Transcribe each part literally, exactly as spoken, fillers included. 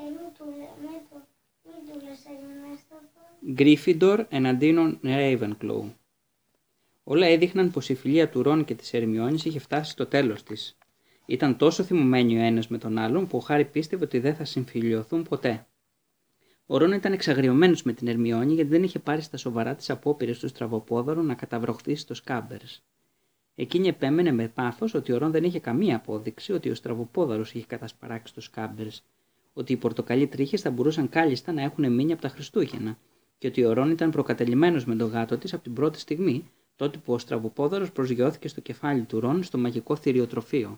Γκρίφιντορ εναντίον Ravenclaw. Όλα έδειχναν πως η φιλία του Ρον και της Ερμιόνης είχε φτάσει στο τέλος της. Ήταν τόσο θυμωμένοι ο ένας με τον άλλον που ο Χάρι πίστευε ότι δεν θα συμφιλιωθούν ποτέ. Ο Ρον ήταν εξαγριωμένος με την Ερμιόνη γιατί δεν είχε πάρει στα σοβαρά τις απόπειρες του Στραβοπόδαρου να καταβροχθεί στο Σκάμπερς. Εκείνη επέμενε με πάθος ότι ο Ρον δεν είχε καμία απόδειξη ότι ο Στραβοπόδαρος είχε κατασπαράξει το Σκάμπερς, ότι οι πορτοκαλί τρίχες θα μπορούσαν κάλλιστα να έχουν μείνει από τα Χριστούγεννα και ότι ο Ρον ήταν προκατελημένος με τον γάτο της από την πρώτη στιγμή, τότε που ο Στραβοπόδαρος προσγειώθηκε στο κεφάλι του Ρον στο μαγικό θηριοτροφείο.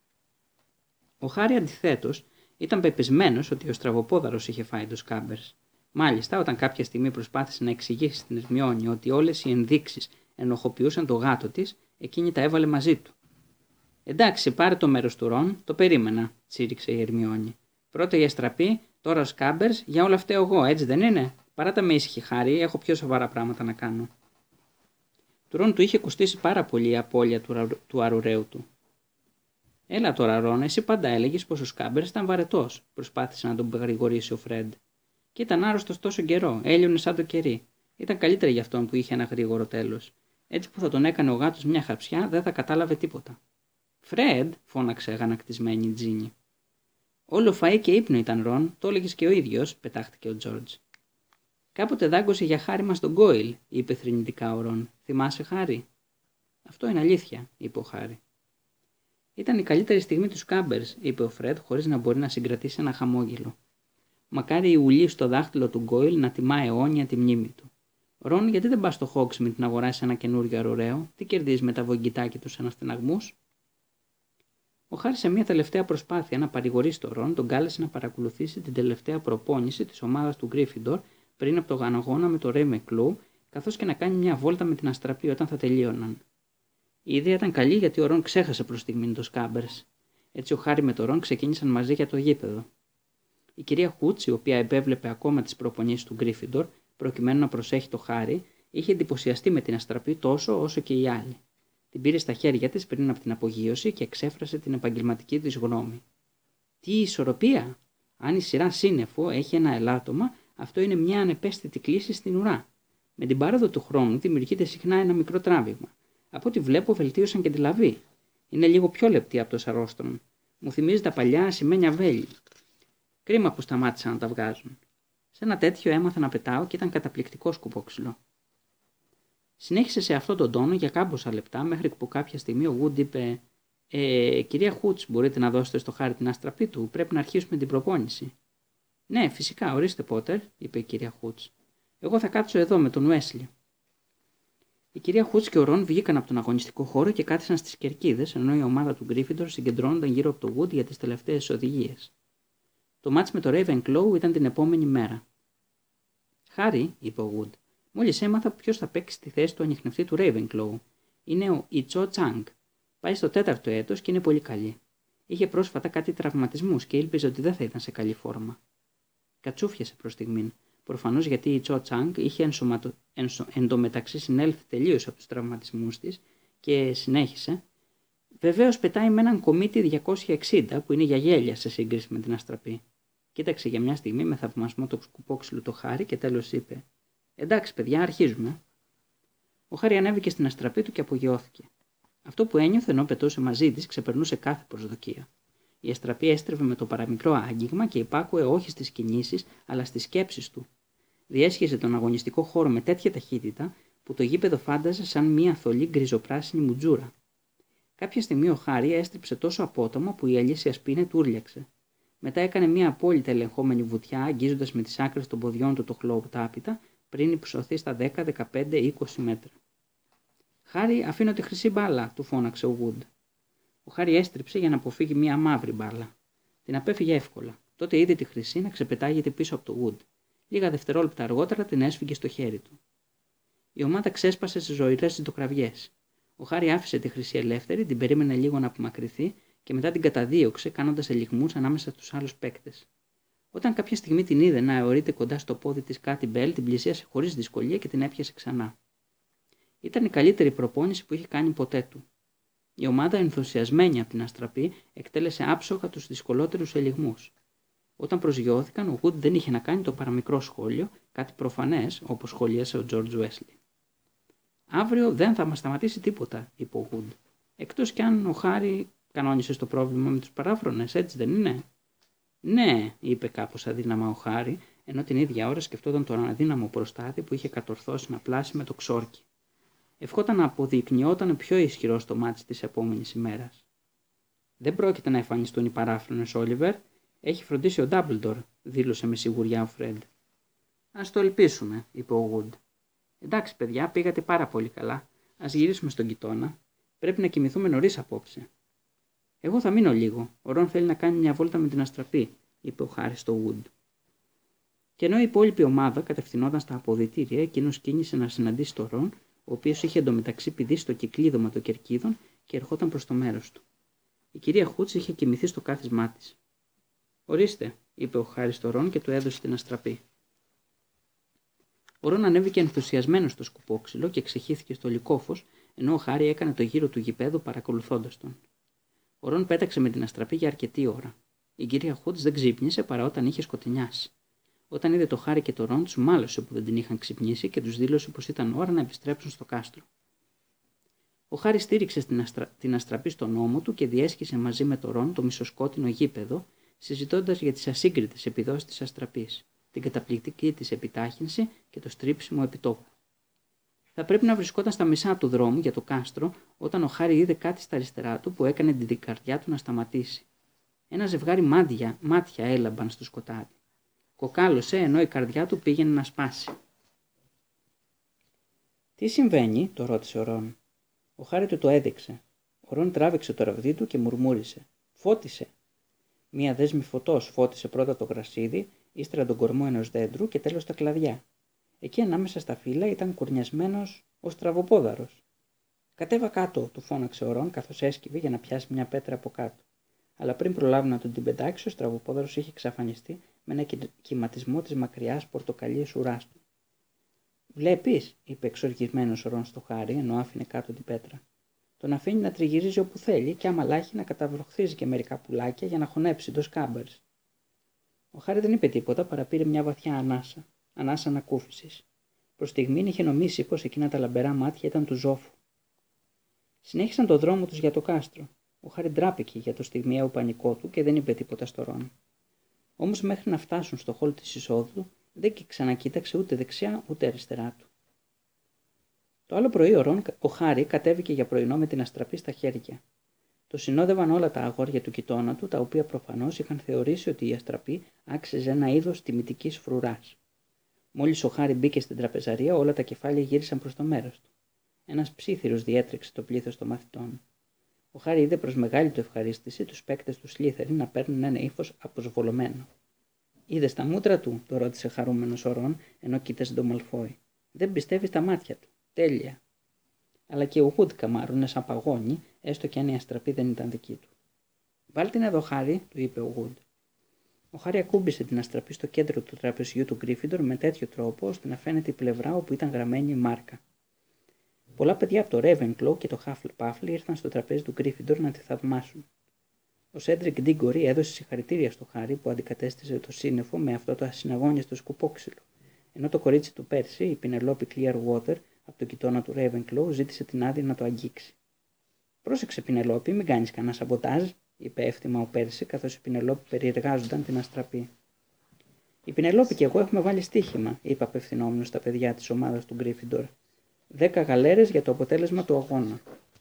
Ο Χάρι αντιθέτως ήταν πεπισμένος ότι ο Στραβοπόδαρος είχε φάει το Σκάμπερς. Μάλιστα, όταν κάποια στιγμή προσπάθησε να εξηγήσει στην Ερμιόνη ότι όλες οι ενδείξεις ενοχοποιούσαν το γάτο της, εκείνη τα έβαλε μαζί του. «Εντάξει, πάρε το μέρος του Ρον, το περίμενα», τσίριξε η Ερμιόνη. «Πρώτα η αστραπή, τώρα ο Σκάμπερς, για όλα αυτά εγώ, έτσι δεν είναι? Παράτα με ήσυχη, Χάρι, έχω πιο σοβαρά πράγματα να κάνω». Του Ρον του είχε κοστίσει πάρα πολύ η απώλεια του, του αρουραίου του. «Έλα τώρα, Ρον, εσύ πάντα έλεγες πως ο Σκάμπερς ήταν βαρετός», προσπάθησε να τον γρηγορήσει ο Φρεντ. «Και ήταν άρρωστος τόσο καιρό, έλειωνε σαν το κερί. Ήταν καλύτερα για αυτόν που είχε ένα γρήγορο τέλος. Έτσι που θα τον έκανε ο γάτος μια χαψιά, δεν θα κατάλαβε τίποτα». «Φρεντ», φώναξε αγανακτισμένη η Τζίνι. «Όλο φαΐ και ύπνο ήταν, Ρον, το έλεγες και ο ίδιος», πετάχτηκε ο Τζόρτζ. «Κάποτε δάγκωσε για χάρη μας τον Γκόιλ», είπε θρηνητικά ο Ρον. «Θυμάσαι, Χάρη?» «Αυτό είναι αλήθεια», είπε ο Χάρη. «Ήταν η καλύτερη στιγμή του Σκάμπερς», είπε ο Φρεντ, χωρίς να μπορεί να συγκρατήσει ένα χαμόγελο. «Μακάρι η ουλή στο δάχτυλο του Γκόιλ να τιμά αιώνια τη μνήμη του. Ρον, γιατί δεν πας στο Χόγκσμιτ να αγοράσεις ένα καινούριο αρουραίο? Τι κερδίζεις με τα βογγιτάκια του αναστεναγμούς?» Ο Χάρη, σε μια τελευταία προσπάθεια να παρηγορήσει τον Ρον, τον κάλεσε να παρακολουθήσει την τελευταία προπόνηση της ομάδας του Γκρίφιντορ πριν από τον αγώνα με το Ravenclaw, καθώς και να κάνει μια βόλτα με την αστραπή όταν θα τελείωναν. Η ιδέα ήταν καλή γιατί ο Ρον ξέχασε προς στιγμήν το Σκάμπερς. Έτσι ο Χάρη με τον Ρον ξεκίνησαν μαζί για το γήπεδο. Η κυρία Χούτς, η οποία επέβλεπε ακόμα τις προπονήσεις του Γκρίφιντορ, προκειμένου να προσέχει το Χάρη, είχε εντυπωσιαστεί με την αστραπή τόσο όσο και οι άλλοι. Την πήρε στα χέρια της πριν από την απογείωση και εξέφρασε την επαγγελματική της γνώμη. «Τι ισορροπία! Αν η σειρά σύννεφο έχει ένα ελάττωμα, αυτό είναι μια ανεπαίσθητη κλίση στην ουρά. Με την πάροδο του χρόνου δημιουργείται συχνά ένα μικρό τράβηγμα. Από ό,τι βλέπω, βελτίωσαν και τη λαβή. Είναι λίγο πιο λεπτή από το σαρόστρον. Μου θυμίζει τα παλιά ασημένια βέλη. Κρίμα που σταμάτησαν να τα βγάζουν. Σε ένα τέτοιο έμαθα να πετάω και ήταν καταπληκτικό σκουπόξυλο». Συνέχισε σε αυτόν τον τόνο για κάμποσα λεπτά, μέχρι που κάποια στιγμή ο Γουντ είπε: Ε, κυρία Χούτς, μπορείτε να δώσετε στο Χάρη την αστραπή του? Πρέπει να αρχίσουμε την προπόνηση. «Ναι, φυσικά, ορίστε, Πότερ», είπε η κυρία Χούτς. «Εγώ θα κάτσω εδώ με τον Уέσλι». Η κυρία Χούτς και ο Ρον βγήκαν από τον αγωνιστικό χώρο και κάθισαν στις κερκίδες, ενώ η ομάδα του Γκρίφιντορ συγκεντρώνονταν γύρω από το Γουντ για τις τελευταίες οδηγίες. Το μάτς με το Ravenclaw ήταν την επόμενη μέρα. «Χάρη», είπε ο Γουντ, «μόλις έμαθα ποιος θα παίξει στη θέση του ανιχνευτή του Ravenclaw. Είναι ο Ιτσό Τσάνγκ. Πάει στο τέταρτο έτος και είναι πολύ καλή. Είχε πρόσφατα κάτι τραυματισμούς και ήλπιζε ότι δεν θα ήταν σε καλή φόρμα». Κατσούφιασε προς στιγμήν, προφανώς γιατί η Τσο Τσάνγκ είχε ενσωματω... ενσω... εντωμεταξύ συνέλθει τελείως από τους τραυματισμούς της και συνέχισε. «Βεβαίως πετάει με έναν κομίτι διακόσια εξήντα που είναι για γέλια σε σύγκριση με την αστραπή». Κοίταξε για μια στιγμή με θαυμασμό το σκουπόξυλο το Χάρη και τέλος είπε: «Εντάξει, παιδιά, αρχίζουμε». Ο Χάρη ανέβηκε στην αστραπή του και απογειώθηκε. Αυτό που ένιωθε ενώ πετούσε μαζί της ξεπερνούσε κάθε προσδοκία. Η αστραπή έστρεβε με το παραμικρό άγγιγμα και υπάκουε όχι στις κινήσεις αλλά στις σκέψεις του. Διέσχιζε τον αγωνιστικό χώρο με τέτοια ταχύτητα που το γήπεδο φάνταζε σαν μια θολή γκριζοπράσινη μουτζούρα. Κάποια στιγμή ο Χάρη έστριψε τόσο απότομα που η Αλίσια Σπίνε τούρλιαξε. Μετά έκανε μια απόλυτα ελεγχόμενη βουτιά, αγγίζοντας με τις άκρες των ποδιών του το χλωοτάπητα, πριν υψωθεί στα δέκα, δεκαπέντε, είκοσι μέτρα. «Χάρη, αφήνω τη χρυσή μπάλα», του φώναξε ο Γουντ. Ο Χάρη έστριψε για να αποφύγει μια μαύρη μπάλα. Την απέφυγε εύκολα. Τότε είδε τη χρυσή να ξεπετάγεται πίσω από το Γουντ. Λίγα δευτερόλεπτα αργότερα την έσφυγε στο χέρι του. Η ομάδα ξέσπασε σε ζωηρές ζητοκραυγές. Ο Χάρη άφησε τη χρυσή ελεύθερη, την περίμενε λίγο να απομακρυνθεί και μετά την καταδίωξε, κάνοντας ελιγμούς ανάμεσα στους άλλους παίκτες. Όταν κάποια στιγμή την είδε να αιωρείται κοντά στο πόδι της Κάτι Μπέλ, την πλησίασε χωρίς δυσκολία και την έπιασε ξανά. Ήταν η καλύτερη προπόνηση που είχε κάνει ποτέ του. Η ομάδα, ενθουσιασμένη από την αστραπή, εκτέλεσε άψογα τους δυσκολότερους ελιγμούς. Όταν προσγειώθηκαν, ο Wood δεν είχε να κάνει το παραμικρό σχόλιο, κάτι προφανές, όπως σχολίασε ο George Wesley. «Αύριο δεν θα μας σταματήσει τίποτα», είπε ο Wood. «Εκτός κι αν ο Χάρη κανόνισε το πρόβλημα με τους παράφρονες, έτσι δεν είναι?» «Ναι», είπε κάπως αδύναμα ο Χάρη, ενώ την ίδια ώρα σκεφτόταν τον αδύναμο προστάτη που είχε κατορθώσει να πλάσει με το ξόρκι. Ευχόταν να αποδεικνυόταν πιο ισχυρό στο μάτι της επόμενης ημέρας. «Δεν πρόκειται να εμφανιστούν οι παράφρονες, Όλιβερ. Έχει φροντίσει ο Ντάμπλντορ», δήλωσε με σιγουριά ο Φρεντ. «Ας το ελπίσουμε», είπε ο Wood. «Εντάξει, παιδιά, πήγατε πάρα πολύ καλά. Ας γυρίσουμε στον Κοιτώνα. Πρέπει να κοιμηθούμε νωρίς απόψε». «Εγώ θα μείνω λίγο. Ο Ρον θέλει να κάνει μια βόλτα με την αστραπή», είπε ο Χάρη στο Wood. Και ενώ η υπόλοιπη ομάδα κατευθυνόταν στα αποδυτήρια, εκείνος κίνησε να συναντήσει τον Ρον, ο οποίος είχε εντωμεταξύ πηδήσει στο κυκλίδωμα των κερκίδων και ερχόταν προς το μέρος του. Η κυρία Χούτς είχε κοιμηθεί στο κάθισμά της. «Ορίστε», είπε ο Χάρη στο Ρον και του έδωσε την αστραπή. Ο Ρον ανέβηκε ενθουσιασμένος στο σκουπόξυλο και ξεχύθηκε στο λικόφος, ενώ ο Χάρη έκανε το γύρο του γηπέδου παρακολουθώντας τον. Ο Ρον πέταξε με την αστραπή για αρκετή ώρα. Η κυρία Χούτς δεν ξύπνησε παρά όταν είχε σκοτεινιάσει. Όταν είδε το Χάρη και το Ρον, τους μάλωσε που δεν την είχαν ξυπνήσει και τους δήλωσε πως ήταν ώρα να επιστρέψουν στο κάστρο. Ο Χάρη στήριξε την, αστρα... την αστραπή στον ώμο του και διέσχισε μαζί με το Ρον το μισοσκότεινο γήπεδο, συζητώντας για τις ασύγκριτες επιδόσεις της αστραπής, την καταπληκτική της επιτάχυνση και το στρίψιμο επιτόπου. Θα πρέπει να βρισκόταν στα μισά του δρόμου για το κάστρο όταν ο Χάρη είδε κάτι στα αριστερά του που έκανε την καρδιά του να σταματήσει. Ένα ζευγάρι μάτια, μάτια έλαμπαν στο σκοτάδι. Κοκάλωσε ενώ η καρδιά του πήγαινε να σπάσει. «Τι συμβαίνει?» το ρώτησε ο Ρον. Ο Χάρη του το έδειξε. Ο Ρον τράβηξε το ραβδί του και μουρμούρισε. «Φώτισε!» Μία δέσμη φωτός φώτισε πρώτα το γρασίδι, ύστερα τον κορμό ενός δέντρου και τέλος τα κλαδιά. Εκεί ανάμεσα στα φύλλα ήταν κουρνιασμένος ο στραβοπόδαρος. «Κατέβα κάτω», του φώναξε ο Ρον καθώς έσκυβε για να πιάσει μια πέτρα από κάτω. Αλλά πριν προλάβει να τον την πετάξει, ο στραβοπόδαρος είχε εξαφανιστεί με ένα κυματισμό της μακριάς πορτοκαλιής ουράς του. «Βλέπεις», είπε εξοργισμένος ο Ρον στο Χάρη, ενώ άφηνε κάτω την πέτρα. «Τον αφήνει να τριγυρίζει όπου θέλει και άμα λάχει να καταβροχθίζει και μερικά πουλάκια για να χωνέψει το σκάμπαρς». Ο Χάρη δεν είπε τίποτα, παρά πήρε μια βαθιά ανάσα, ανάσα ανακούφισης. Προς στιγμήν είχε νομίσει πως εκείνα τα λαμπερά μάτια ήταν του ζώφου. Συνέχισαν το δρόμο τους για το κάστρο. Ο Χάρη ντράπηκε για το στιγμιαίο πανικό του και δεν είπε τίποτα στο Ρον. Όμως μέχρι να φτάσουν στο χώλ της εισόδου, δεν και ξανακοίταξε ούτε δεξιά ούτε αριστερά του. Το άλλο πρωί ο, Ρον, ο Χάρη κατέβηκε για πρωινό με την αστραπή στα χέρια. Το συνόδευαν όλα τα αγόρια του Κοιτώνα του, τα οποία προφανώς είχαν θεωρήσει ότι η αστραπή άξιζε ένα είδος τιμητικής φρουράς. Μόλις ο Χάρη μπήκε στην τραπεζαρία, όλα τα κεφάλια γύρισαν προς το μέρος του. Ένας ψίθυρος διέτρεξε το πλήθος των μαθητών. Ο Χάρη είδε προς μεγάλη του ευχαρίστηση τους παίκτες του Σλίθεριν να παίρνουν ένα ύφος αποσβολωμένο. «Είδες τα μούτρα του?» το ρώτησε χαρούμενος ο Ρον, ενώ κοίταζε τον Μαλφόη. «Δεν πιστεύει στα μάτια του. Τέλεια!» Αλλά και ο Wood καμάρωνε σαν παγόνι, έστω κι αν η αστραπή δεν ήταν δική του. «Βάλ την εδώ, Χάρη», του είπε ο Wood. Ο Χάρη ακούμπησε την αστραπή στο κέντρο του τραπεζιού του Γκρίφιντορ με τέτοιο τρόπο ώστε να φαίνεται η πλευρά όπου ήταν γραμμένη η μάρκα. Πολλά παιδιά από το Ravenclaw και το Hufflepuff ήρθαν στο τραπέζι του Γκρίφιντορ να τη θαυμάσουν. Ο Σέντρικ Ντίγκορι έδωσε συγχαρητήρια στο Χάρη που αντικατέστησε το σύννεφο με αυτό το ασυναγώνιστο σκουπόξυλο, ενώ το κορίτσι του Πέρσι, η Πινελόπη Clearwater, από το Κοιτώνα του Ravenclaw, ζήτησε την άδεια να το αγγίξει. «Πρόσεξε, Πινελόπη, μην κάνεις κανένα σαμποτάζ», είπε εύθυμα ο Πέρσι, καθώς η Πινελόπη περιεργάζονταν την αστραπή. «Η Πινελόπη και εγώ έχουμε βάλει στοίχημα», είπε απευθυνόμενος στα παιδιά της ομάδας του Γκρίφιντορ. «Δέκα γαλέρες για το αποτέλεσμα του αγώνα».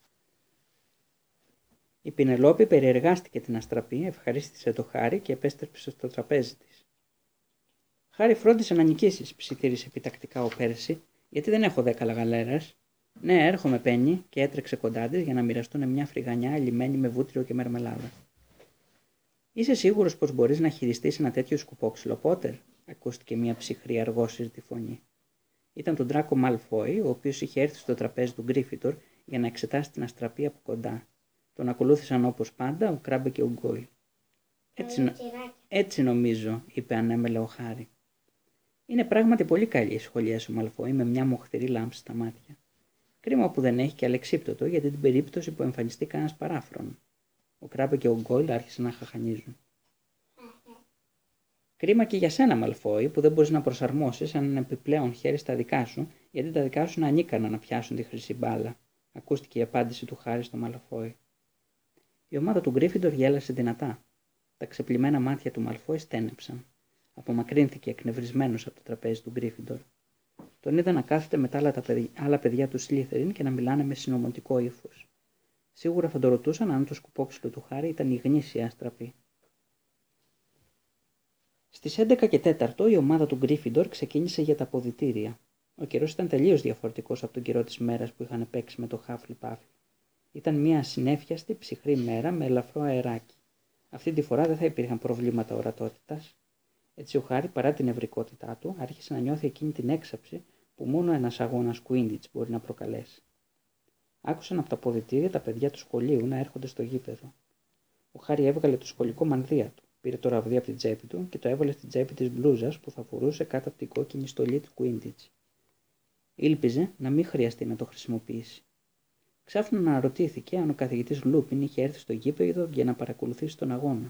Η Πινελόπη περιεργάστηκε την αστραπή, ευχαρίστησε το Χάρη και επέστρεψε στο τραπέζι της. «Χάρη, φρόντισε να νικήσεις», ψιθύρισε επιτακτικά ο Πέρσι, «γιατί δεν έχω δέκα γαλέρες». «Ναι, έρχομαι, Πέννη», και έτρεξε κοντά της για να μοιραστούν μια φρυγανιά ελυμμένη με βούτυρο και μερμελάδα. «Είσαι σίγουρος πως μπορείς να χειριστείς ένα τέτοιο σκουπόξυλο, Πότερ?» ακούστηκε μια ψυχρή αργόσυρτη φωνή. Ήταν τον Ντράκο Μάλφόι, ο οποίος είχε έρθει στο τραπέζι του Γκρίφιντορ για να εξετάσει την αστραπή από κοντά. Τον ακολούθησαν όπως πάντα ο Κράμπε και ο Γκόιλ. «Έτσι, έτσι νομίζω», είπε ανέμελα ο Χάρη. «Είναι πράγματι πολύ καλή», σχολίασε ο Μαλφόι με μια μοχθηρή λάμψη στα μάτια. «Κρίμα που δεν έχει και αλεξίπτωτο για την περίπτωση που εμφανιστεί κανένας παράφρον». Ο Κράμπε και ο Γκόιλ άρχισαν να χαχανίζουν. Κρίμα και για σένα, Μαλφόη, που δεν μπορείς να προσαρμόσεις έναν επιπλέον χέρι στα δικά σου, γιατί τα δικά σου είναι ανίκανα να πιάσουν τη χρυσή μπάλα, ακούστηκε η απάντηση του Χάρη στο Μαλφόη. Η ομάδα του Γκρίφιντορ γέλασε δυνατά. Τα ξεπλημμένα μάτια του Μαλφόη στένεψαν. Απομακρύνθηκε εκνευρισμένος από το τραπέζι του Γκρίφιντορ. Τον είδα να κάθεται με τα άλλα, τα παιδιά, άλλα παιδιά του Σλίθεριν και να μιλάνε με συνωμοτικό ύφος. Σίγουρα θα το ρωτούσαν αν το σκουπόξυλο του Χάρη ήταν η γνήσια αστραπή. Στις έντεκα και τέταρτο η ομάδα του Γκρίφιντορ ξεκίνησε για τα αποδυτήρια. Ο καιρός ήταν τελείως διαφορετικός από τον καιρό της μέρας που είχαν παίξει με το Χάφλι-Πάφλι. Ήταν μια συνέφιαστη, ψυχρή μέρα με ελαφρό αεράκι. Αυτή τη φορά δεν θα υπήρχαν προβλήματα ορατότητας. Έτσι ο Χάρη, παρά την ευρικότητά του, άρχισε να νιώθει εκείνη την έξαψη που μόνο ένας αγώνας Quidditch μπορεί να προκαλέσει. Άκουσαν από τα αποδυτήρια τα παιδιά του σχολείου να έρχονται στο γήπεδο. Ο Χάρη έβγαλε το σχολικό μανδύα του, πήρε το ραβδί από την τσέπη του και το έβαλε στην τσέπη της μπλούζας που θα φορούσε κάτω από την κόκκινη στολή του Quidditch. Ήλπιζε να μην χρειαστεί να το χρησιμοποιήσει. Ξάφνου αναρωτήθηκε αν ο καθηγητής Λούπιν είχε έρθει στο γήπεδο για να παρακολουθήσει τον αγώνα.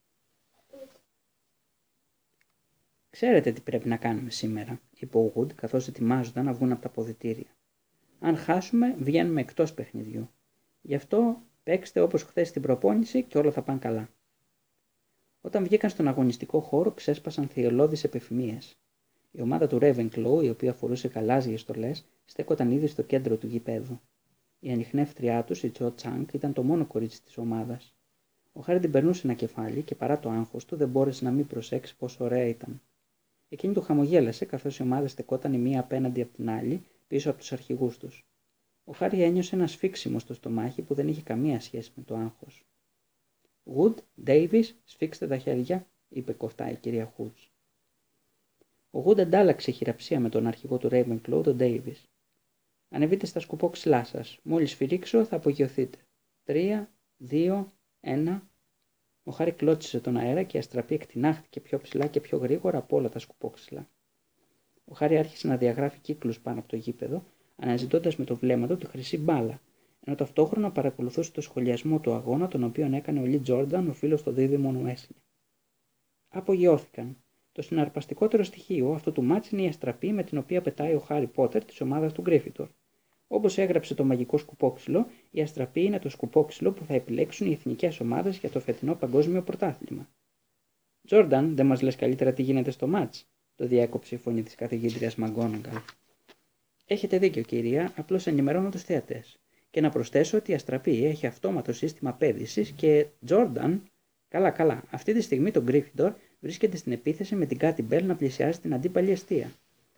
«Ξέρετε τι πρέπει να κάνουμε σήμερα», είπε ο Wood καθώς ετοιμάζονταν να βγουν από τα αποδυτήρια. «Αν χάσουμε, βγαίνουμε εκτός παιχνιδιού. Γι' αυτό παίξτε όπως χθες στην προπόνηση και όλα θα πάνε καλά». Όταν βγήκαν στον αγωνιστικό χώρο, ξέσπασαν θυελλώδεις επιφημίες. Η ομάδα του Ravenclaw, η οποία φορούσε γαλάζιες στολές, στέκονταν ήδη στο κέντρο του γηπέδου. Η ανιχνεύτριά τους, η Cho Chang, ήταν το μόνο κορίτσι της ομάδας. Ο Χάρη την περνούσε ένα κεφάλι και παρά το άγχος του δεν μπόρεσε να μην προσέξει πόσο ωραία ήταν. Εκείνη του χαμογέλασε καθώς η ομάδα στεκόταν η μία απέναντι από την άλλη πίσω από τους αρχηγούς τους. Ο Χάρη ένιωσε ένα σφίξιμο στο στομάχι που δεν είχε καμία σχέση με το άγχος. «Wood, Davis, σφίξτε τα χέρια», είπε κοφτά η κυρία Hoods. Ο Wood αντάλλαξε χειραψία με τον αρχηγό του Ravenclaw, τον Davis. «Ανεβείτε στα σκουπόξυλά σας. Μόλις σφυρίξω θα απογειωθείτε. Τρία, δύο, ένα». Ο Χάρη κλώτσισε τον αέρα και η αστραπή εκτινάχθηκε πιο ψηλά και πιο γρήγορα από όλα τα σκουπόξυλα. Ο Χάρη άρχισε να διαγράφει κύκλους πάνω από το γήπεδο, αναζητώντας με το βλέμμα του τη χρυσή μπάλα, ενώ ταυτόχρονα παρακολουθούσε το σχολιασμό του αγώνα τον οποίο έκανε ο Λι Τζόρνταν, ο φίλος των δίδυμων Weasley. Απογειώθηκαν. Το συναρπαστικότερο στοιχείο αυτού του μάτς είναι η αστραπή με την οποία πετάει ο Χάρι Πότερ της ομάδας του Γκρίφιντορ. Όπως έγραψε το μαγικό σκουπόξυλο, η αστραπή είναι το σκουπόξυλο που θα επιλέξουν οι εθνικές ομάδες για το φετινό παγκόσμιο πρωτάθλημα. «Τζόρνταν, δεν μας λες καλύτερα τι γίνεται στο μάτς?» το διέκοψε η φωνή της καθηγήτριας Μαγκόναγκαλ. «Έχετε δίκιο, κυρία, απλώς ενημερώνω τους θεατές. Και να προσθέσω ότι η αστραπή έχει αυτόματο σύστημα πέδησης και Τζόρνταν. Καλά, καλά, αυτή τη στιγμή το Γκρίφιντορ βρίσκεται στην επίθεση με την Κάτι Μπέλ να πλησιάζει την αντίπαλη εστία».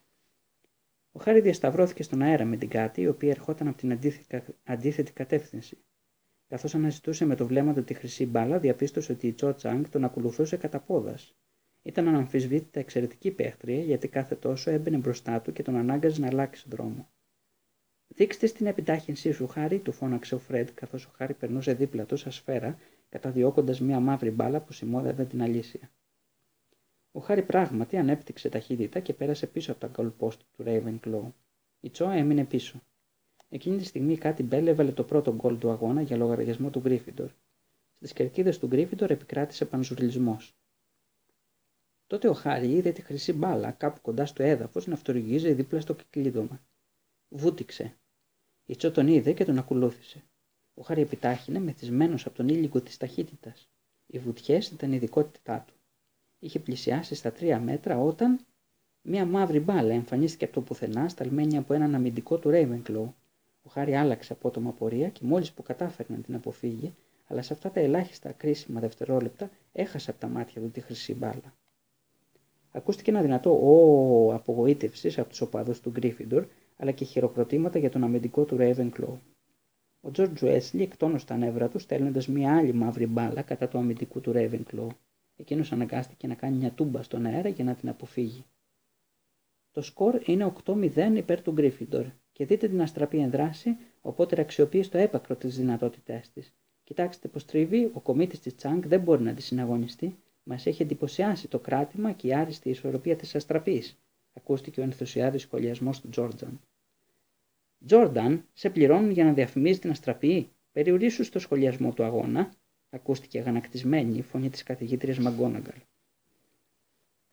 Ο Χάρη διασταυρώθηκε στον αέρα με την Κάτι, η οποία ερχόταν από την αντίθετη κατεύθυνση. Καθώς αναζητούσε με το βλέμμα του τη χρυσή μπάλα, διαπίστωσε ότι η Τσο Τσάνγκ τον ακολουθούσε κατά πόδας. Ήταν αναμφισβήτητα εξαιρετική παίχτρια, γιατί κάθε τόσο έμπαινε μπροστά του και τον ανάγκαζε να αλλάξει δρόμο. «Δείξτε στην επιτάχυνσή σου, Χάρη», του φώναξε ο Φρεντ, καθώς ο Χάρη περνούσε δίπλα του σαν σφαίρα, καταδιώκοντας μία μαύρη μπάλα που σημάδευε την αλήθεια. Ο Χάρη πράγματι ανέπτυξε ταχύτητα και πέρασε πίσω από τα γκολπόστ του Ravenclaw. Η Τσο έμεινε πίσω. Εκείνη τη στιγμή κάτι Μπέλ έβαλε το πρώτο γκολ του αγώνα για λογαριασμό του Γκρίφιντορ. Στις κερκίδες του Γκρίφιντορ επικράτησε πανζουρλισμός. Τότε ο Χάρη είδε τη χρυσή μπάλα κάπου κοντά στο έδαφος να αυτορυγίζει δίπλα στο κυκλίδωμα. Βούτυξε. Η Τσο τον είδε και τον ακολούθησε. Ο Χάρη επιτάχυνε μεθυσμένος από τον ήλικο της ταχύτητας. Οι βουτιές ήταν η ειδικότητά του. Είχε πλησιάσει στα τρία μέτρα όταν μία μαύρη μπάλα εμφανίστηκε από το πουθενά, σταλμένη από έναν αμυντικό του Ravenclaw. Ο Χάρη άλλαξε απότομα πορεία και μόλις που κατάφερε να την αποφύγει, αλλά σε αυτά τα ελάχιστα κρίσιμα δευτερόλεπτα έχασε από τα μάτια του τη χρυσή μπάλα. Ακούστηκε ένα δυνατό «Ω» απογοήτευσης από τους οπαδούς του Γκρίφιντορ, αλλά και χειροκροτήματα για τον αμυντικό του Ravenclaw. Ο Τζορτζ Weasley εκτόνωσε τα νεύρα του, στέλνοντας μία άλλη μαύρη μπάλα κατά του αμυντικού του Ravenclaw. Εκείνος αναγκάστηκε να κάνει μια τούμπα στον αέρα για να την αποφύγει. Το σκορ είναι οκτώ μηδέν υπέρ του Γκρίφιντορ και δείτε την αστραπή ενδράση, οπότε αξιοποιεί στο έπακρο τις δυνατότητές της. Κοιτάξτε πως τρίβει, ο κομίτης της Τσάνγκ δεν μπορεί να τη συναγωνιστεί. Μας έχει εντυπωσιάσει το κράτημα και η άριστη ισορροπία της αστραπής, ακούστηκε ο ενθουσιώδης σχολιασμός του Τζόρνταν. «Τζόρνταν, σε πληρώνουν για να διαφημίζει την αστραπή, περιορίσου στο σχολιασμό του αγώνα», ακούστηκε αγανακτισμένη η φωνή της καθηγήτριας Μαγκόναγκαλ.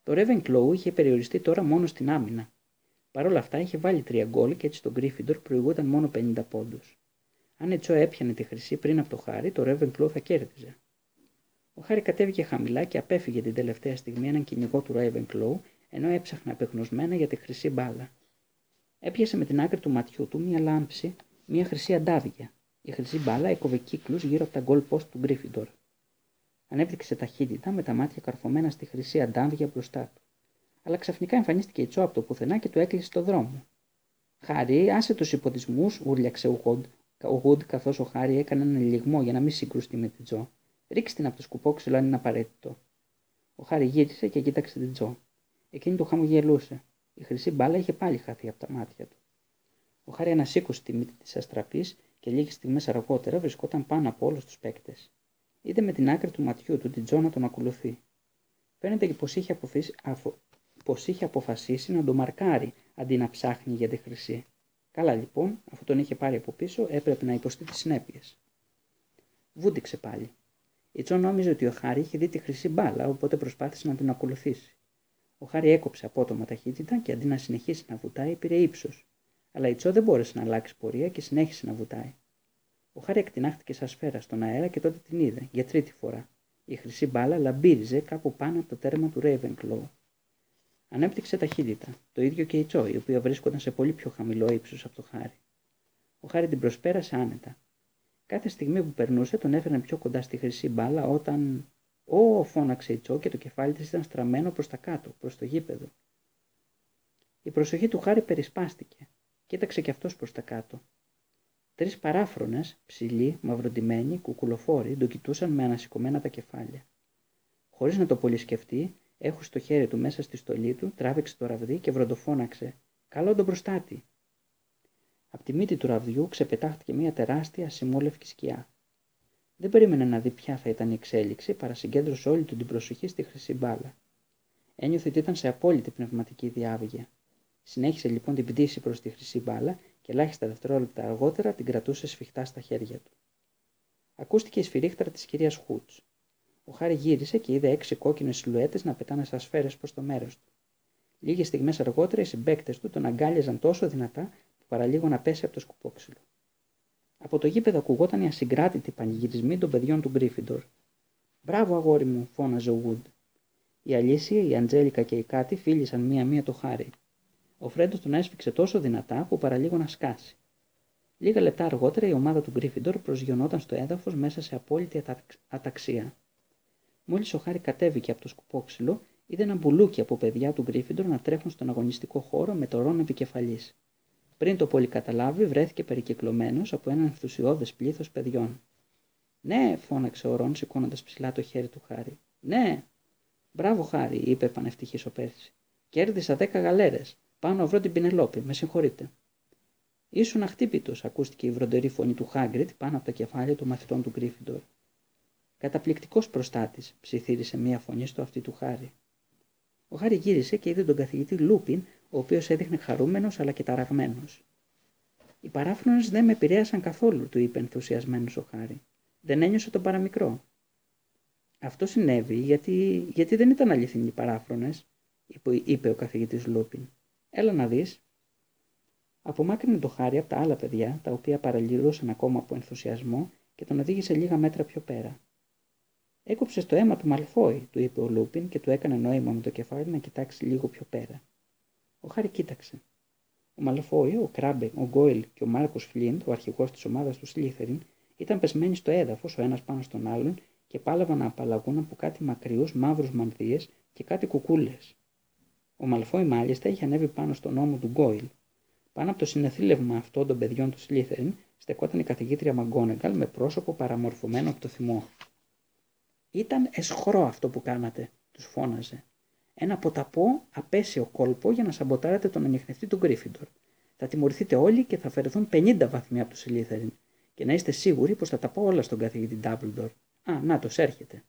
Το Ravenclaw είχε περιοριστεί τώρα μόνο στην άμυνα. Παρ' όλα αυτά είχε βάλει τρία γκολ και έτσι το Gryffindor προηγούταν μόνο πενήντα πόντους. Αν η Cho έπιανε τη χρυσή πριν από το Χάρι, το Ravenclaw θα κέρδιζε. Ο Χάρι κατέβηκε χαμηλά και απέφυγε την τελευταία στιγμή έναν κυνηγό του Ravenclaw, ενώ έψαχνε απεγνωσμένα για τη χρυσή μπάλα. Έπιασε με την άκρη του ματιού του μία λάμψη, μία χρυσή αντάβια. Η χρυσή μπάλα έκοβε κύκλους γύρω από τα γκολ post του Gryffindor. Ανέπτυξε ταχύτητα με τα μάτια καρφωμένα στη χρυσή αντάβια μπροστά του. Αλλά ξαφνικά εμφανίστηκε η Cho από το πουθενά και του έκλεισε το δρόμο. Χάρι, άσε τους υποτισμούς, ούρλιαξε ο Wood καθώς ο Χάρι έκανε έναν ελιγμό για να μην συγκρουστεί με την Cho. Ρίξτε την από το σκουπόξυλο αν είναι απαραίτητο. Ο Χάρι γύρισε και κοίταξε την Cho. Εκείνη του χαμογελούσε. Η χρυσή μπάλα είχε πάλι χαθεί από τα μάτια του. Ο Χάρι ανασήκωσε τη μύτη της αστραπής και λίγες στιγμές αργότερα βρισκόταν πάνω από όλους τους παίκτες. Είδε με την άκρη του ματιού του την Cho να τον ακολουθεί. Φαίνεται και πως είχε, αφο... πως είχε αποφασίσει να τον μαρκάρει αντί να ψάχνει για τη χρυσή. Καλά λοιπόν, αφού τον είχε πάρει από πίσω, έπρεπε να υποστεί τις συνέπειες. Βούντιξε πάλι. Η Cho νόμιζε ότι ο Χάρι είχε δει τη χρυσή μπάλα, οπότε προσπάθησε να τον ακολουθήσει. Ο Χάρι έκοψε απότομα ταχύτητα και αντί να συνεχίσει να βουτάει, πήρε ύψος. Αλλά η Cho δεν μπόρεσε να αλλάξει πορεία και συνέχισε να βουτάει. Ο Χάρι εκτινάχτηκε σαν σφαίρα στον αέρα και τότε την είδε, για τρίτη φορά. Η χρυσή μπάλα λαμπύριζε κάπου πάνω από το τέρμα του Ravenclaw. Ανέπτυξε ταχύτητα, το ίδιο και η Cho, η οποία βρίσκονταν σε πολύ πιο χαμηλό ύψος από το Χάρι. Ο Χάρι την προσπέρασε άνετα. Κάθε στιγμή που περνούσε τον έφερνε πιο κοντά στη χρυσή μπάλα όταν. Ω, φώναξε η Cho και το κεφάλι της ήταν στραμμένο προς τα κάτω, προς το γήπεδο. Η προσοχή του Χάρι περισπάστηκε. Κοίταξε κι αυτός προς τα κάτω. Τρεις παράφρονες, ψηλοί, μαυροντημένοι, κουκουλοφόροι, τον κοιτούσαν με ανασηκωμένα τα κεφάλια. Χωρίς να το πολύ σκεφτεί, έχωσε το χέρι του μέσα στη στολή του, τράβηξε το ραβδί και βροντοφώναξε: «Καλό τον μπροστάτη!» Απ' τη μύτη του ραβδιού ξεπετάχτηκε μια τεράστια ασημόλευκη σκιά. Δεν περίμενε να δει ποια θα ήταν η εξέλιξη, παρά συγκέντρωσε όλη του την προσοχή στη χρυσή μπάλα. Ένιωθε ότι ήταν σε απόλυτη πνευματική διάβγεια. Συνέχισε λοιπόν την πτήση προς τη χρυσή μπάλα και ελάχιστα δευτερόλεπτα αργότερα την κρατούσε σφιχτά στα χέρια του. Ακούστηκε η σφυρίχτρα της κυρίας Χούτς. Ο Χάρι γύρισε και είδε έξι κόκκινες σιλουέτες να πετάνε σαν σφαίρες προς το μέρος του. Λίγες στιγμές αργότερα οι συμπαίκτες του τον αγκάλιαζαν τόσο δυνατά που παραλίγο να πέσει από το σκουπόξυλο. Από το γήπεδο ακουγόταν η ασυγκράτητη πανηγυρισμή των παιδιών του Gryffindor. «Μπράβο, αγόρι μου», φώναζε ο Wood. Η Αλίσια, η Αντζέλικα και η Κάτι φίλησαν μία-μία το Χάρι. Ο Φρέντο τον έσφιξε τόσο δυνατά που παραλίγο να σκάσει. Λίγα λεπτά αργότερα η ομάδα του Gryffindor προσγειωνόταν στο έδαφος μέσα σε απόλυτη αταξία. Μόλις ο Χάρι κατέβηκε από το σκουπόξυλο, είδε ένα μπουλούκι από παιδιά του Gryffindor να τρέχουν στον αγωνιστικό χώρο με το Ρον επικεφαλής. Πριν το πολύ καταλάβει, βρέθηκε περικυκλωμένος από έναν ενθουσιώδες πλήθος παιδιών. «Ναι», φώναξε ο Ρον σηκώνοντας ψηλά το χέρι του Χάρι. «Ναι». «Μπράβο, Χάρι», είπε πανευτυχής ο Πέρση. «Κέρδισα δέκα γαλέρες. Πάω να βρω την Πινελόπη, με συγχωρείτε». «Ήσουν αχτύπητος», ακούστηκε η βροντερή φωνή του Χάγκριτ πάνω από τα κεφάλια των μαθητών του Gryffindor. «Καταπληκτικός προστάτης», ψιθύρισε μία φωνή στο αυτί του Χάρι. Ο Χάρι γύρισε και είδε τον καθηγητή Λούπιν, ο οποίος έδειχνε χαρούμενος αλλά και ταραγμένος. «Οι παράφρονες δεν με επηρέασαν καθόλου», του είπε ενθουσιασμένος ο Χάρι. «Δεν ένιωσα τον παραμικρό». «Αυτό συνέβη γιατί, γιατί δεν ήταν αληθινοί οι παράφρονες», είπε ο καθηγητής Λούπιν. «Έλα να δεις». Απομάκρυνε το Χάρι από τα άλλα παιδιά, τα οποία παραλυρούσαν ακόμα από ενθουσιασμό, και τον οδήγησε λίγα μέτρα πιο πέρα. «Έκοψε το αίμα του Μαλφόη», του είπε ο Λούπιν και του έκανε νόημα με το κεφάλι να κοιτάξει λίγο πιο πέρα. Ο Χάρι κοίταξε. Ο Μαλφόη, ο Κράμπε, ο Γκόιλ και ο Μάρκος Φλίντ, ο αρχηγός της ομάδας του Σλίθεριν, ήταν πεσμένοι στο έδαφος ο ένας πάνω στον άλλον και πάλευαν να απαλλαγούν από κάτι μακριούς μαύρους μανθίες και κάτι κουκούλες. Ο Μαλφόη μάλιστα είχε ανέβει πάνω στον ώμο του Γκόιλ. Πάνω από το συνεθήλευμα αυτών των παιδιών του Σλίθεριν στεκόταν η καθηγήτρια Μαγκόνεγκαλ με πρόσωπο παραμορφωμένο από το θυμό. «Ήταν εσχρό αυτό που κάνατε», τους φώναζε. «Ένα ποταπό απέσιο κόλπο για να σαμποτάρετε τον ανιχνευτή του Gryffindor. Θα τιμωρηθείτε όλοι και θα αφαιρεθούν πενήντα βαθμοί από το Σλίθεριν. Και να είστε σίγουροι πως θα τα πω όλα στον καθηγητή Ντάμπλντορ. Α, νάτος, έρχεται».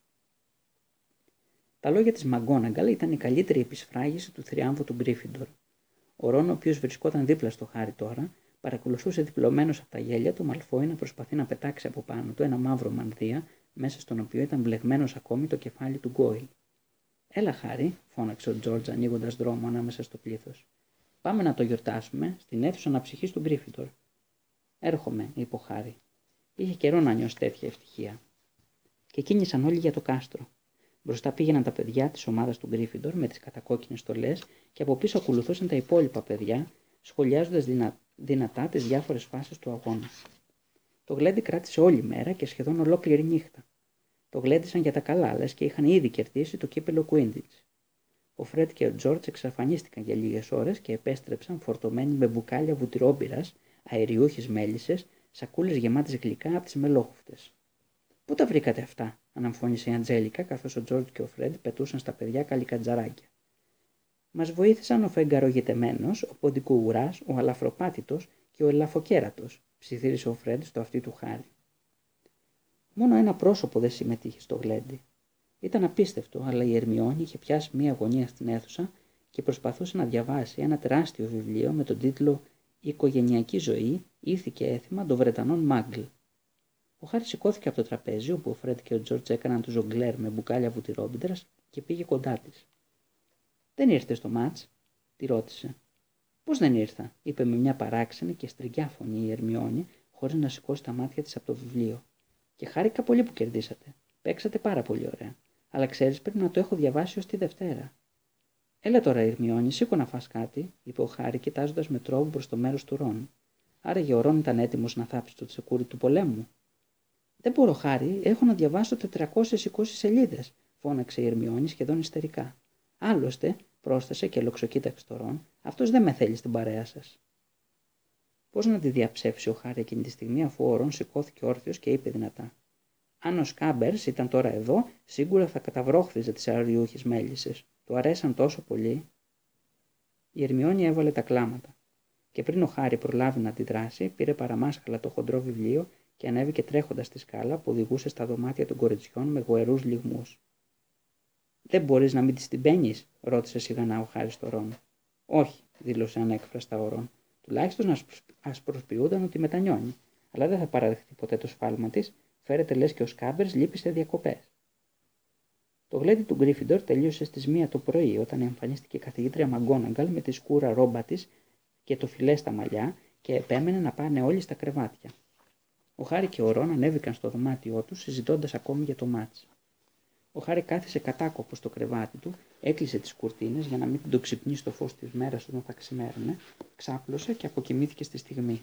Τα λόγια της Μαγκόναγκαλ ήταν η καλύτερη επισφράγιση του θριάμβου του Gryffindor. Ο Ρον, ο οποίος βρισκόταν δίπλα στο Χάρι τώρα, παρακολουθούσε διπλωμένος από τα γέλια του Μαλφόη να προσπαθεί να πετάξει από πάνω του ένα μαύρο μανδύα, μέσα στον οποίο ήταν μπλεγμένος ακόμη το κεφάλι του Γκόιλ. Έλα, Χάρη, φώναξε ο Τζόρτζ ανοίγοντας δρόμο ανάμεσα στο πλήθος. Πάμε να το γιορτάσουμε στην αίθουσα αναψυχής του Γκρίφιντορ. Έρχομαι, είπε ο Χάρη. Είχε καιρό να νιώσει τέτοια ευτυχία. Και κίνησαν όλοι για το κάστρο. Μπροστά πήγαιναν τα παιδιά της ομάδας του Γκρίφιντορ με τις κατακόκκινες στολές και από πίσω ακολουθούσαν τα υπόλοιπα παιδιά, σχολιάζοντας δυνα... δυνατά τις διάφορες φάσεις του αγώνα. Το γλέντι κράτησε όλη μέρα και σχεδόν ολόκληρη νύχτα. Το γλέντισαν για τα καλά, λες και είχαν ήδη κερδίσει το κύπελο Quidditch. Ο Φρέντ και ο Τζόρτζ εξαφανίστηκαν για λίγες ώρες και επέστρεψαν φορτωμένοι με μπουκάλια βουτυρόμπυρας, αεριούχες μέλισσες, σακούλες γεμάτες γλυκά από τις μελόχουφτες. Πού τα βρήκατε αυτά, αναμφώνησε η Αντζέλικα, καθώς ο Τζόρτζ και ο Φρέντ πετούσαν στα παιδιά καλικατζαράκια. Μας βοήθησαν ο φεγγαρογετεμένος, ο ποντικουγουράς, ο αλαφροπάτητος και ο ελαφοκέρατος, ψιθύρισε ο Φρέντ στο αυτί του Χάρη. Μόνο ένα πρόσωπο δεν συμμετείχε στο γλέντι. Ήταν απίστευτο, αλλά η Ερμιόνη είχε πιάσει μία γωνία στην αίθουσα και προσπαθούσε να διαβάσει ένα τεράστιο βιβλίο με τον τίτλο «Η οικογενειακή ζωή, ήθη και έθιμα των Βρετανών Μάγκλ». Ο Χάρη σηκώθηκε από το τραπέζι, όπου ο Φρέντ και ο Τζόρτζ έκαναν του ζογκλέρ με μπουκάλια βουτυρόμπιτρας και πήγε κοντά της. «Δεν ήρθε στο μάτς?» τη ρώτησε. «Πώς δεν ήρθα?» είπε με μια παράξενη και στριγγιά φωνή η Ερμιόνη, χωρίς να σηκώσει τα μάτια της από το βιβλίο. «Και χάρηκα πολύ που κερδίσατε. Παίξατε πάρα πολύ ωραία. Αλλά ξέρεις, πρέπει να το έχω διαβάσει ως τη Δευτέρα». «Έλα τώρα, Ερμιόνη, σήκω να φας κάτι», είπε ο Χάρη, κοιτάζοντας με τρόμο προς το μέρος του Ρον. «Άραγε ο Ρον ήταν έτοιμος να θάψει το τσεκούρι του πολέμου?» «Δεν μπορώ, Χάρη, έχω να διαβάσω τετρακόσιες είκοσι σελίδες», φώναξε η Ερμιόνη σχεδόν ιστερικά. «Άλλωστε», πρόσθεσε και λοξοκοίταξε το Ρον, «αυτός δεν με θέλει στην παρέα σας». Πώς να τη διαψεύσει ο Χάρη εκείνη τη στιγμή, αφού ο Ρον σηκώθηκε όρθιος και είπε δυνατά: «Αν ο Σκάμπερς ήταν τώρα εδώ, σίγουρα θα καταβρόχθιζε τις αεριούχες μέλισσες. Του αρέσαν τόσο πολύ». Η Ερμιόνη έβαλε τα κλάματα. Και πριν ο Χάρη προλάβει να αντιδράσει, πήρε παραμάσχαλα το χοντρό βιβλίο και ανέβηκε τρέχοντας στη σκάλα που οδηγούσε στα δωμάτια των κοριτσιών με γοερούς λυγμούς. «Δεν μπορείς να μην τις την παίρνεις?» ρώτησε σιγανά ο Χάρης στο Ρον. «Όχι», δήλωσε ανέκφραστα ο Ρον. «Τουλάχιστον ας προσποιούνταν ότι μετανιώνει. Αλλά δεν θα παραδεχτεί ποτέ το σφάλμα της. Φέρεται λες και ο Σκάμπερς λείπει σε διακοπές». Το γλέντι του Γκρίφιντορ τελείωσε στις μία το πρωί, όταν εμφανίστηκε η καθηγήτρια Μαγκόναγκαλ με τη σκούρα ρόμπα της και το φιλέ στα μαλλιά και επέμενε να πάνε όλοι στα κρεβάτια. Ο Χάρη και ο Ρον ανέβηκαν στο δωμάτιό του, συζητώντας ακόμη για το μάτς. Ο Χάρη κάθισε κατάκοπο στο κρεβάτι του, έκλεισε τις κουρτίνες για να μην το ξυπνήσει το φως της μέρας όταν θα ξημέρωνε, ξάπλωσε και αποκοιμήθηκε στη στιγμή.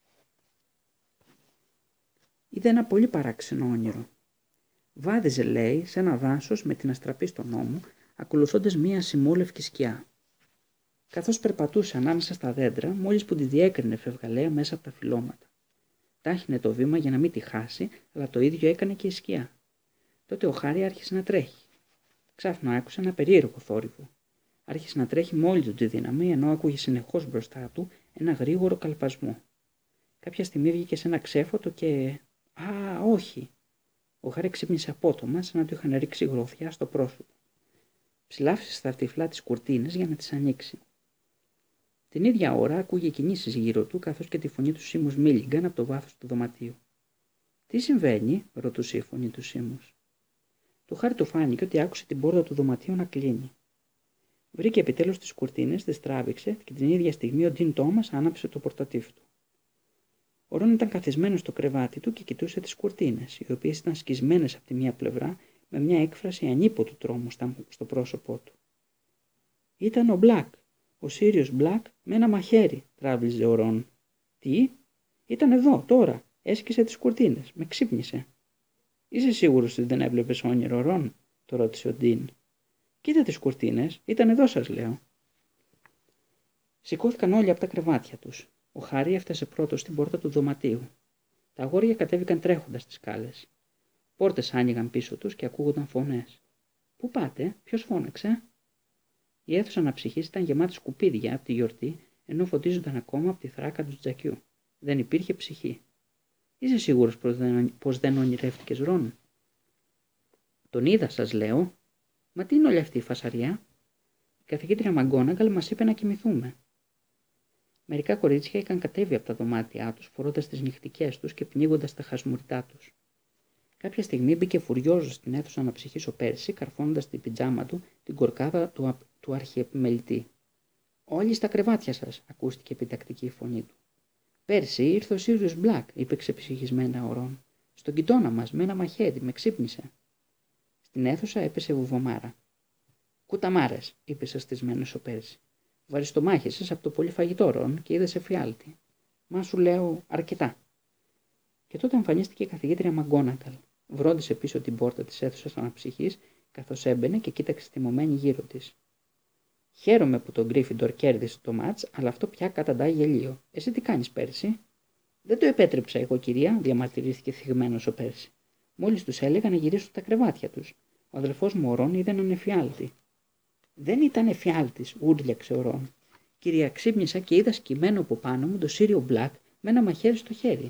Είδε ένα πολύ παράξενο όνειρο. Βάδιζε, λέει, σε ένα δάσος με την αστραπή στον ώμο, ακολουθώντας μία ασημόλευκη σκιά. Καθώς περπατούσε ανάμεσα στα δέντρα, μόλις που τη διέκρινε φευγαλέα μέσα από τα φυλλώματα. Τάχινε το βήμα για να μην τη χάσει, αλλά το ίδιο έκανε και η σκιά. Τότε ο Χάρη άρχισε να τρέχει. Ξάφνου άκουσε ένα περίεργο θόρυβο. Άρχισε να τρέχει με όλη του τη δύναμη, ενώ άκουγε συνεχώς μπροστά του ένα γρήγορο καλπασμό. Κάποια στιγμή βγήκε σε ένα ξέφωτο και. Α, όχι! Ο Χάρη ξύπνησε απότομα, σαν να του είχαν ρίξει γροθιά στο πρόσωπο. Ψηλάφισε στα τυφλά τις κουρτίνες για να τις ανοίξει. Την ίδια ώρα άκουγε κινήσεις γύρω του, καθώς και τη φωνή του Σίμους Μίλιγκαν από το βάθος του δωματίου. «Τι συμβαίνει?» ρωτούσε η φωνή του Σίμους. Του Χάρη του φάνηκε ότι άκουσε την πόρτα του δωματίου να κλείνει. Βρήκε επιτέλους τις κουρτίνες, τις τράβηξε και την ίδια στιγμή ο Ντίν Τόμας άναψε το πορτατίφ του. Ο Ρον ήταν καθισμένος στο κρεβάτι του και κοιτούσε τις κουρτίνες, οι οποίες ήταν σκισμένες από τη μία πλευρά με μια έκφραση ανίποτου τρόμου στο πρόσωπό του. Ήταν ο Μπλακ, ο Σίριος Μπλακ με ένα μαχαίρι, τράβλιζε ο Ρον. Τι? Ήταν εδώ, τώρα. Έσκησε τις κουρτίνες. Με ξύπνησε. «Είσαι σίγουρος ότι δεν έβλεπες όνειρο, Ρον?» το ρώτησε ο Ντίν. «Κοίτα τις κουρτίνες. Ήταν εδώ, σας λέω». Σηκώθηκαν όλοι από τα κρεβάτια τους. Ο Χάρη έφτασε πρώτος στην πόρτα του δωματίου. Τα αγόρια κατέβηκαν τρέχοντας στις σκάλες. Πόρτες άνοιγαν πίσω τους και ακούγονταν φωνές. «Πού πάτε? Ποιος φώναξε?» Η αίθουσα αναψυχής ήταν γεμάτη σκουπίδια από τη γιορτή, ενώ φωτίζονταν ακόμα από τη θράκα του τζακιού. Δεν υπήρχε ψυχή. «Είσαι σίγουρος πως δεν ονειρεύτηκες, Ρον?» «Τον είδα, σας λέω». «Μα τι είναι όλη αυτή η φασαριά?» «Η καθηγήτρια Μαγκόναγκαλ μας είπε να κοιμηθούμε». Μερικά κορίτσια είχαν κατέβει από τα δωμάτια τους, φορώντας τις νυχτικές τους και πνίγοντας τα χασμουριτά τους. Κάποια στιγμή μπήκε φουριόζο στην αίθουσα αναψυχής ο Πέρση, καρφώνοντας την πιτζάμα του την κορκάδα του, του αρχιεπιμελητή. «Όλοι στα κρεβάτια σας», ακούστηκε επιτακτική η φωνή του. «Πέρση, ήρθε ο Σίριους Μπλακ», είπε ξεψυχισμένα ο Ρον. «Στον κοιτώνα μας, με ένα μαχαίρι, με ξύπνησε». Στην αίθουσα έπεσε βουβομάρα. «Κουταμάρες», είπε σαστισμένος ο Πέρση. «Βαριστομάχησες από το πολύ φαγητό, Ρον, και είδες εφιάλτη. Μα σου λέω αρκετά». Και τότε εμφανίστηκε η καθηγήτρια Μαγκόναγκαλ. Βρόντισε πίσω την πόρτα της αίθουσας αναψυχής, καθώς έμπαινε και κοίταξε θυμωμένη γύρω της. «Χαίρομαι που τον Γκρίφιντορ κέρδισε το μάτς, αλλά αυτό πια καταντάει γελίο. Εσύ τι κάνεις, Πέρση?» «Δεν το επέτρεψα εγώ, κυρία», διαμαρτυρήθηκε θυγμένος ο Πέρση. «Μόλις τους έλεγα να γυρίσουν τα κρεβάτια τους. Ο αδελφός μου ο Ρον είδε έναν εφιάλτη». «Δεν ήταν εφιάλτης», ούρλιαξε ο Ρον. «Κυρία, ξύπνησα και είδα σκυμμένο από πάνω μου το Σύριο Μπλακ με ένα μαχαίρι στο χέρι».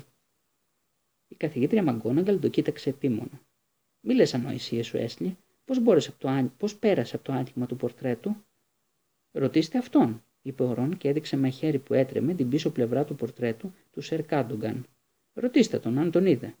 Η καθηγήτρια Μαγκόναγκαλ το κοίταξε επίμονα. «Μη λες ανοησίες σου, Έσλι. Πώς, Πώς πέρασε από το άνοιγμα του πορτρέτου?» «Ρωτήστε αυτόν», είπε ο Ρον και έδειξε με χέρι που έτρεμε την πίσω πλευρά του πορτρέτου του Σερ Κάντογκαν. «Ρωτήστε τον, αν τον είδε».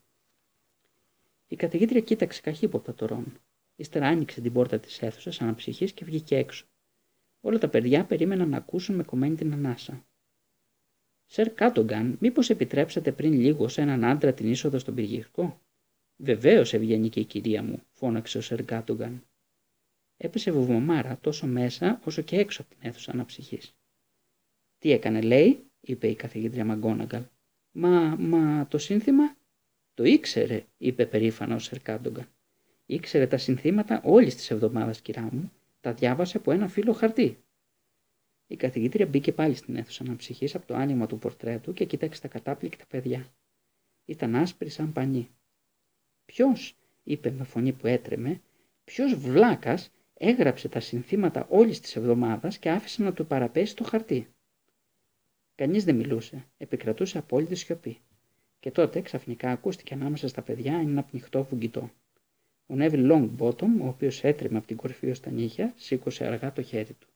Η καθηγήτρια κοίταξε καχύποπτα το Ρον. Ύστερα άνοιξε την πόρτα της αίθουσας αναψυχής και βγήκε έξω. Όλα τα παιδιά περίμεναν να ακούσουν με κομμένη την ανάσα. «Σερ Κάντογκαν, μήπως επιτρέψατε πριν λίγο σε έναν άντρα την είσοδο στον πυργικό?» «Βεβαίως, ευγενική η κυρία μου», φώναξε ο Σερ Κάντογκαν. Έπεσε βουβομάρα τόσο μέσα όσο και έξω από την αίθουσα αναψυχής. «Τι έκανε, λέει», είπε η καθηγήτρια Μαγκόναγκαλ. «Μα, μα, το σύνθημα?» «Το ήξερε», είπε περήφανα ο Σερ Κάντογκαν. «Ήξερε τα συνθήματα όλης της εβδομάδας, κυρά μου. Τα διάβασε από ένα φύλλο χαρτί». Η καθηγήτρια μπήκε πάλι στην αίθουσα αναψυχής από το άνοιγμα του πορτρέτου και κοίταξε τα κατάπληκτα παιδιά. Ήταν άσπρη σαν πανί. «Ποιος», είπε με φωνή που έτρεμε, «ποιος βλάκας έγραψε τα συνθήματα όλης της εβδομάδας και άφησε να του παραπέσει το χαρτί?» Κανείς δεν μιλούσε, επικρατούσε απόλυτη σιωπή. Και τότε ξαφνικά ακούστηκε ανάμεσα στα παιδιά ένα πνιχτό βουγγιτό. Ο Νέβιλ Longbottom, ο οποίος έτρεμε από την κορυφή ως τα νύχια, σήκωσε αργά το χέρι του.